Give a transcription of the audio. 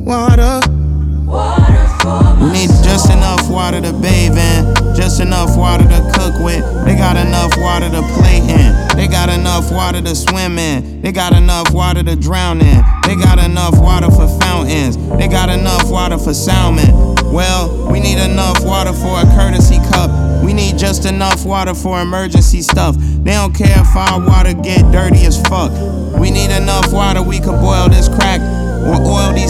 Water. We need just enough water to bathe in, just enough water to cook with. They got enough water to play in. They got enough water to swim in. They got enough water to drown in. They got enough water for fountains. They got enough water for salmon. Well, we need enough water for a courtesy cup. We need just enough water for emergency stuff. They don't care if our water get dirty as fuck. We need enough water we could boil this crack or oil these